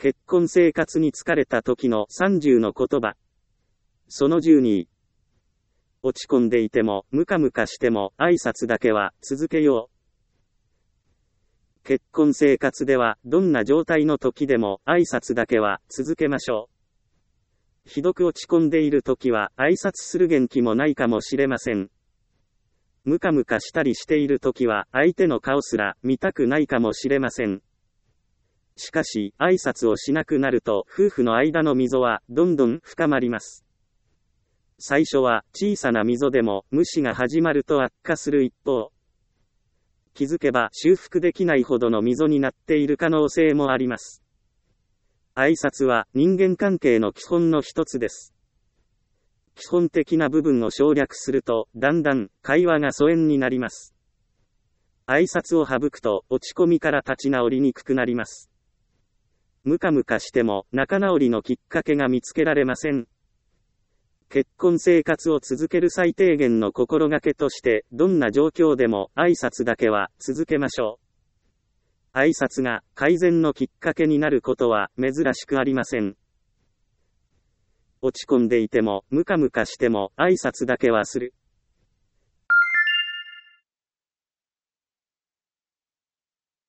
結婚生活に疲れた時の30の言葉。その12。落ち込んでいても、ムカムカしても、挨拶だけは続けよう。結婚生活では、どんな状態の時でも、挨拶だけは続けましょう。ひどく落ち込んでいる時は、挨拶する元気もないかもしれません。ムカムカしたりしている時は、相手の顔すら見たくないかもしれません。しかし、挨拶をしなくなると、夫婦の間の溝は、どんどん深まります。最初は、小さな溝でも、無視が始まると悪化する一方。気づけば、修復できないほどの溝になっている可能性もあります。挨拶は、人間関係の基本の一つです。基本的な部分を省略すると、だんだん、会話が疎遠になります。挨拶を省くと、落ち込みから立ち直りにくくなります。ムカムカしても、仲直りのきっかけが見つけられません。結婚生活を続ける最低限の心がけとして、どんな状況でも、挨拶だけは続けましょう。挨拶が改善のきっかけになることは珍しくありません。落ち込んでいても、ムカムカしても、挨拶だけはする。